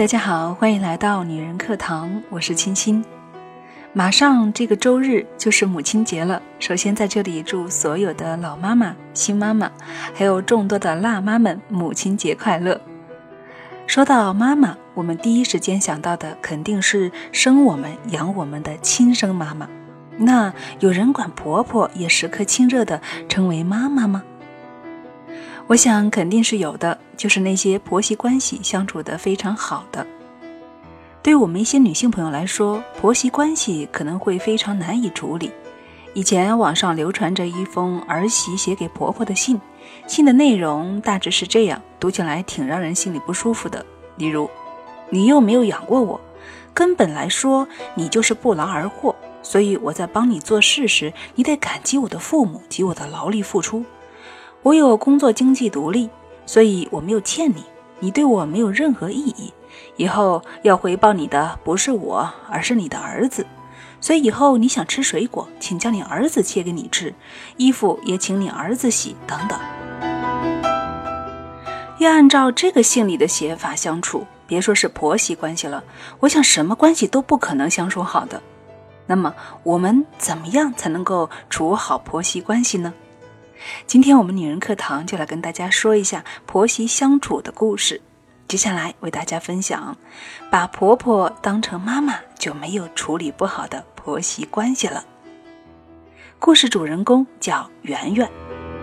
大家好，欢迎来到女人课堂，我是青青。马上这个周日就是母亲节了，首先在这里祝所有的老妈妈、新妈妈，还有众多的辣妈们母亲节快乐。说到妈妈，我们第一时间想到的肯定是生我们、养我们的亲生妈妈。那有人管婆婆也时刻亲热地称为妈妈吗？我想肯定是有的，就是那些婆媳关系相处得非常好的。对于我们一些女性朋友来说，婆媳关系可能会非常难以处理。以前网上流传着一封儿媳写给婆婆的信，信的内容大致是这样，读起来挺让人心里不舒服的。例如，你又没有养过我，根本来说你就是不劳而获，所以我在帮你做事时，你得感激我的父母及我的劳力付出。我有工作经济独立，所以我没有欠你，你对我没有任何意义。以后要回报你的不是我，而是你的儿子。所以以后你想吃水果，请叫你儿子切给你吃，衣服也请你儿子洗，等等。要按照这个信里的写法相处，别说是婆媳关系了，我想什么关系都不可能相处好的。那么我们怎么样才能够处好婆媳关系呢？今天我们女人课堂就来跟大家说一下婆媳相处的故事。接下来为大家分享，把婆婆当成妈妈就没有处理不好的婆媳关系了。故事主人公叫圆圆。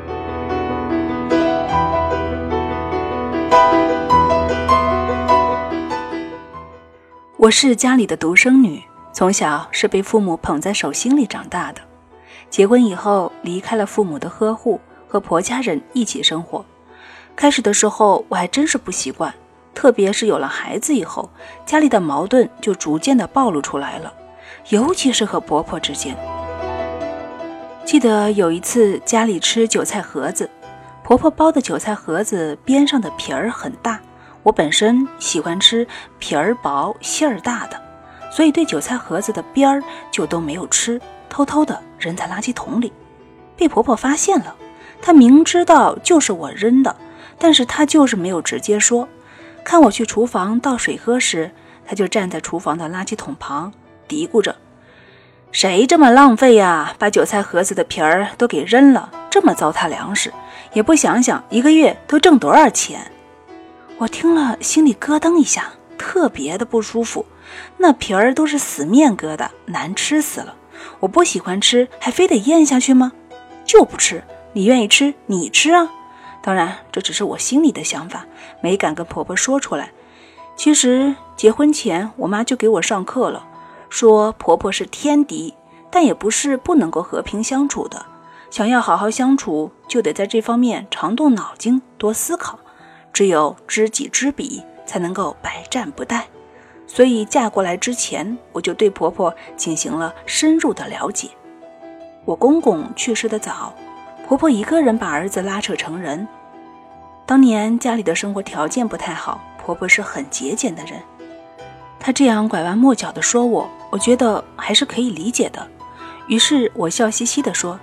我是家里的独生女，从小是被父母捧在手心里长大的。结婚以后离开了父母的呵护，和婆家人一起生活。开始的时候我还真是不习惯，特别是有了孩子以后，家里的矛盾就逐渐的暴露出来了，尤其是和婆婆之间。记得有一次家里吃韭菜盒子，婆婆包的韭菜盒子边上的皮儿很大，我本身喜欢吃皮儿薄馅儿大的，所以对韭菜盒子的边儿就都没有吃，偷偷的扔在垃圾桶里。被婆婆发现了，她明知道就是我扔的，但是她就是没有直接说。看我去厨房倒水喝时，她就站在厨房的垃圾桶旁嘀咕着，谁这么浪费呀，把韭菜盒子的皮儿都给扔了，这么糟蹋粮食，也不想想一个月都挣多少钱。我听了心里咯噔一下，特别的不舒服，那皮儿都是死面疙瘩，难吃死了，我不喜欢吃还非得咽下去吗？就不吃，你愿意吃你吃啊。当然这只是我心里的想法，没敢跟婆婆说出来。其实结婚前我妈就给我上课了，说婆婆是天敌，但也不是不能够和平相处的，想要好好相处就得在这方面常动脑筋，多思考，只有知己知彼才能够百战不殆。所以嫁过来之前，我就对婆婆进行了深入的了解。我公公去世的早，婆婆一个人把儿子拉扯成人。当年家里的生活条件不太好，婆婆是很节俭的人。她这样拐弯抹角地说我觉得还是可以理解的。于是我笑嘻嘻地说，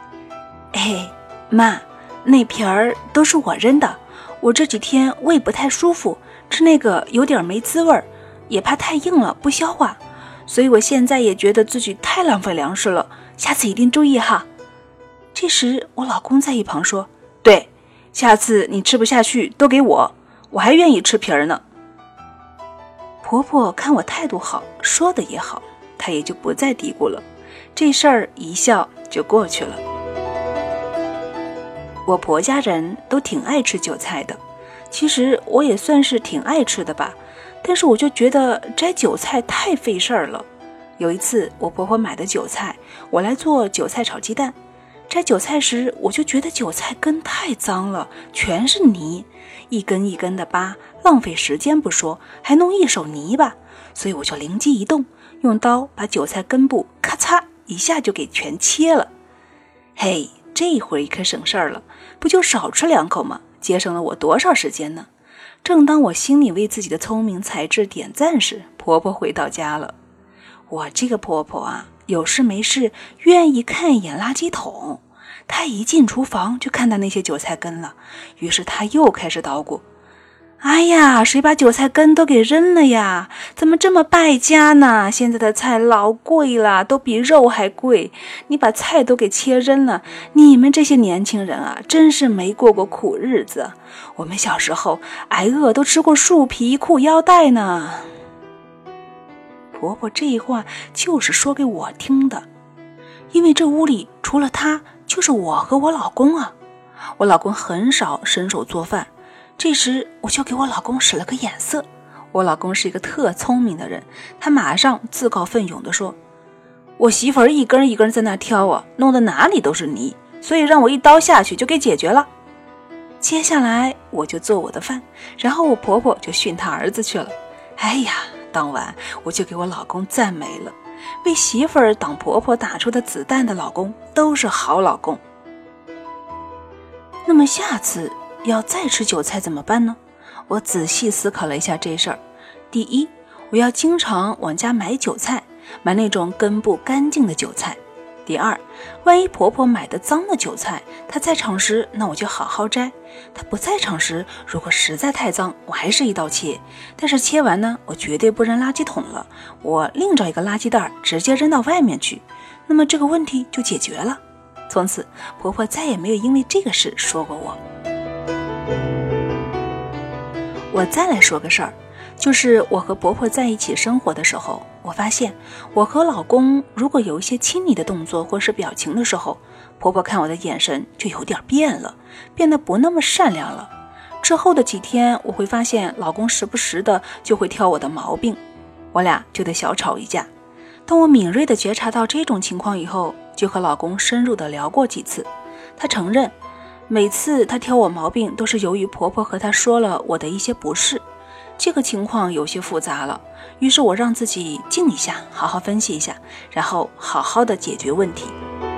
妈，那皮儿都是我扔的，我这几天胃不太舒服，吃那个有点没滋味，也怕太硬了不消化，所以我现在也觉得自己太浪费粮食了，下次一定注意哈。这时我老公在一旁说，对，下次你吃不下去都给我还愿意吃皮儿呢。婆婆看我态度好，说的也好，她也就不再嘀咕了，这事儿一笑就过去了。我婆家人都挺爱吃韭菜的，其实我也算是挺爱吃的吧，但是我就觉得摘韭菜太费事儿了。有一次我婆婆买的韭菜，我来做韭菜炒鸡蛋，摘韭菜时我就觉得韭菜根太脏了，全是泥，一根一根的扒，浪费时间不说，还弄一手泥巴，所以我就灵机一动，用刀把韭菜根部咔嚓一下就给全切了。嘿，这回可省事儿了，不就少吃2口吗？节省了我多少时间呢？正当我心里为自己的聪明才智点赞时，婆婆回到家了。我这个婆婆啊，有事没事愿意看一眼垃圾桶，她一进厨房就看到那些韭菜根了，于是她又开始捣鼓， 哎呀，谁把韭菜根都给扔了呀？怎么这么败家呢？现在的菜老贵了，都比肉还贵。你把菜都给切扔了，你们这些年轻人啊，真是没过过苦日子。我们小时候挨饿都吃过树皮裤腰带呢。婆婆这话就是说给我听的，因为这屋里除了她，就是我和我老公啊。我老公很少伸手做饭，这时我就给我老公使了个眼色。我老公是一个特聪明的人，他马上自告奋勇地说，我媳妇儿一根一根在那挑啊，弄得哪里都是泥，所以让我一刀下去就给解决了。接下来我就做我的饭，然后我婆婆就训她儿子去了。哎呀，当晚我就给我老公赞美了，为媳妇儿挡婆婆打出的子弹的老公都是好老公。那么下次要再吃韭菜怎么办呢？我仔细思考了一下这事儿。第一，我要经常往家买韭菜，买那种根部干净的韭菜。第二，万一婆婆买的脏的韭菜，她在场时，那我就好好摘；她不在场时，如果实在太脏，我还是一刀切。但是切完呢，我绝对不扔垃圾桶了，我另找一个垃圾袋，直接扔到外面去。那么这个问题就解决了。从此，婆婆再也没有因为这个事说过我。我再来说个事儿，就是我和婆婆在一起生活的时候，我发现我和老公如果有一些亲昵的动作或是表情的时候，婆婆看我的眼神就有点变了，变得不那么善良了。之后的几天，我会发现老公时不时的就会挑我的毛病，我俩就得小吵一架。当我敏锐地觉察到这种情况以后，就和老公深入地聊过几次。他承认每次他挑我毛病都是由于婆婆和他说了我的一些不是，这个情况有些复杂了。于是我让自己静一下，好好分析一下，然后好好的解决问题。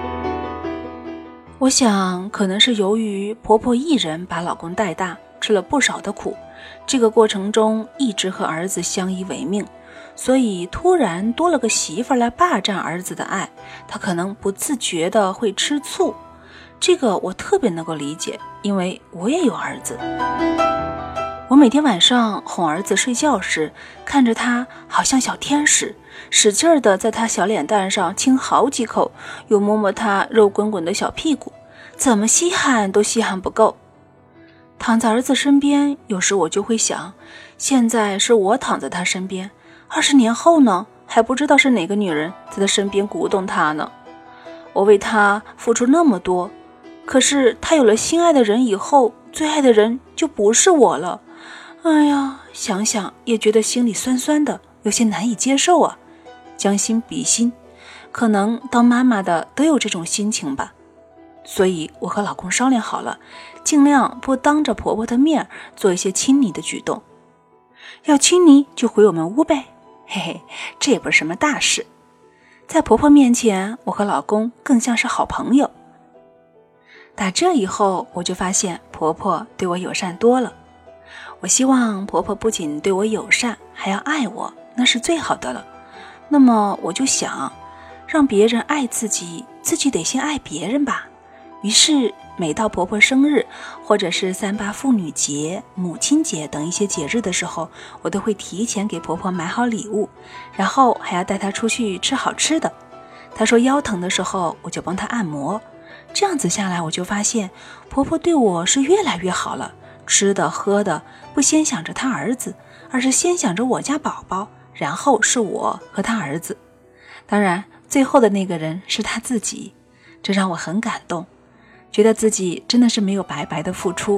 我想可能是由于婆婆一人把老公带大，吃了不少的苦，这个过程中一直和儿子相依为命，所以突然多了个媳妇来霸占儿子的爱，她可能不自觉的会吃醋。这个我特别能够理解，因为我也有儿子。我每天晚上哄儿子睡觉时，看着他好像小天使，使劲的在他小脸蛋上亲好几口，又摸摸他肉滚滚的小屁股，怎么稀罕都稀罕不够。躺在儿子身边，有时我就会想，现在是我躺在他身边，20年后呢，还不知道是哪个女人在他身边鼓动他呢。我为他付出那么多，可是他有了心爱的人以后，最爱的人就不是我了。哎呀，想想也觉得心里酸酸的，有些难以接受啊。将心比心，可能当妈妈的都有这种心情吧。所以我和老公商量好了，尽量不当着婆婆的面做一些亲昵的举动。要亲昵就回我们屋呗，嘿嘿，这也不是什么大事。在婆婆面前，我和老公更像是好朋友。打这以后，我就发现婆婆对我友善多了。我希望婆婆不仅对我友善，还要爱我，那是最好的了。那么我就想，让别人爱自己，自己得先爱别人吧。于是每到婆婆生日，或者是38妇女节、母亲节等一些节日的时候，我都会提前给婆婆买好礼物，然后还要带她出去吃好吃的。她说腰疼的时候，我就帮她按摩。这样子下来，我就发现婆婆对我是越来越好了，吃的喝的不先想着她儿子，而是先想着我家宝宝，然后是我和她儿子。当然最后的那个人是她自己，这让我很感动，觉得自己真的是没有白白的付出。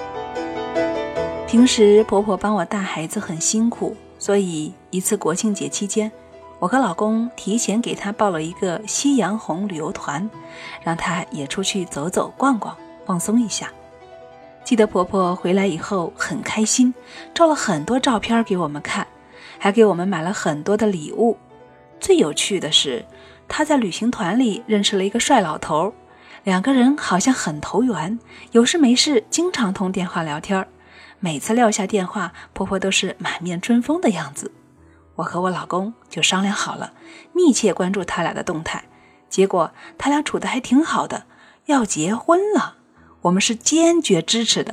平时婆婆帮我带孩子很辛苦，所以一次国庆节期间，我和老公提前给她报了一个夕阳红旅游团，让她也出去走走逛逛，放松一下。记得婆婆回来以后很开心，照了很多照片给我们看，还给我们买了很多的礼物。最有趣的是，她在旅行团里认识了一个帅老头，两个人好像很投缘，有事没事经常通电话聊天。每次撂下电话，婆婆都是满面春风的样子。我和我老公就商量好了，密切关注他俩的动态。结果他俩处得还挺好的，要结婚了。我们是坚决支持的，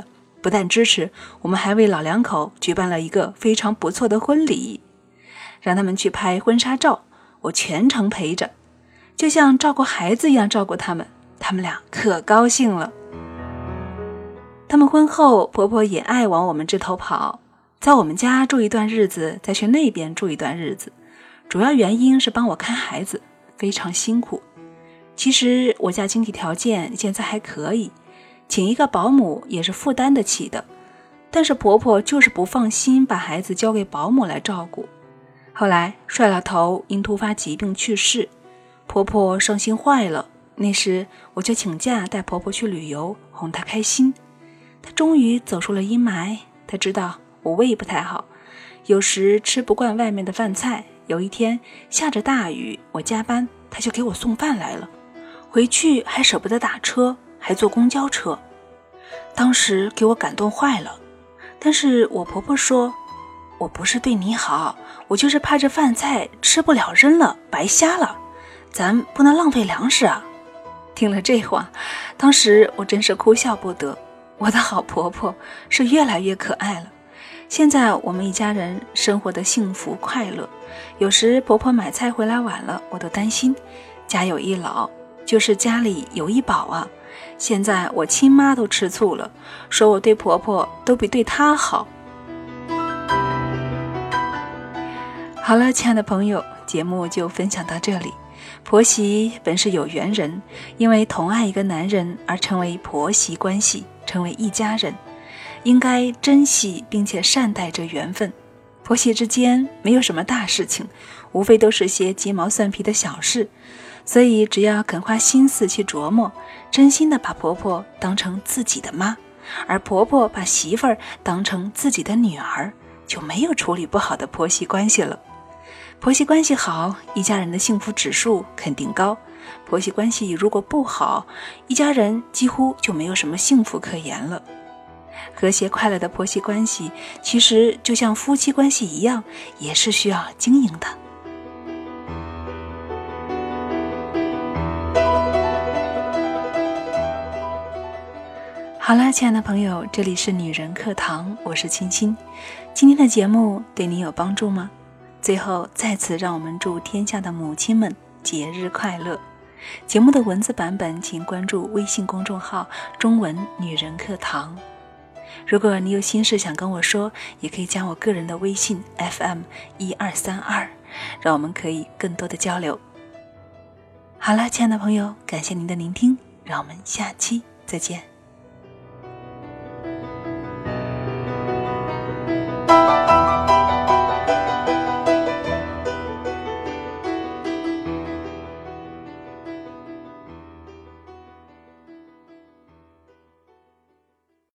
不但支持，我们还为老两口举办了一个非常不错的婚礼，让他们去拍婚纱照，我全程陪着，就像照顾孩子一样照顾他们，他们俩可高兴了。他们婚后，婆婆也爱往我们这头跑，在我们家住一段日子，再去那边住一段日子，主要原因是帮我看孩子，非常辛苦。其实我家经济条件现在还可以，请一个保姆也是负担得起的，但是婆婆就是不放心把孩子交给保姆来照顾。后来帅老头因突发疾病去世，婆婆伤心坏了，那时我就请假带婆婆去旅游，哄她开心。她终于走出了阴霾，她知道我胃不太好，有时吃不惯外面的饭菜。有一天下着大雨，我加班，她就给我送饭来了，回去还舍不得打车，还坐公交车。当时给我感动坏了，但是我婆婆说，我不是对你好，我就是怕这饭菜吃不了扔了，白瞎了，咱不能浪费粮食啊。听了这话，当时我真是哭笑不得，我的好婆婆是越来越可爱了。现在我们一家人生活的幸福快乐，有时婆婆买菜回来晚了，我都担心，家有一老就是家里有一宝啊。现在我亲妈都吃醋了，说我对婆婆都比对她好。好了，亲爱的朋友，节目就分享到这里。婆媳本是有缘人，因为同爱一个男人而成为婆媳关系，成为一家人，应该珍惜并且善待这缘分。婆媳之间没有什么大事情，无非都是些鸡毛蒜皮的小事，所以只要肯花心思去琢磨，真心的把婆婆当成自己的妈，而婆婆把媳妇儿当成自己的女儿，就没有处理不好的婆媳关系了。婆媳关系好，一家人的幸福指数肯定高；婆媳关系如果不好，一家人几乎就没有什么幸福可言了。和谐快乐的婆媳关系，其实就像夫妻关系一样，也是需要经营的。好了，亲爱的朋友，这里是女人课堂，我是青青。今天的节目对你有帮助吗？最后再次让我们祝天下的母亲们节日快乐。节目的文字版本请关注微信公众号中文女人课堂。如果你有心事想跟我说，也可以加我个人的微信 FM1232，让我们可以更多的交流。好了，亲爱的朋友，感谢您的聆听，让我们下期再见。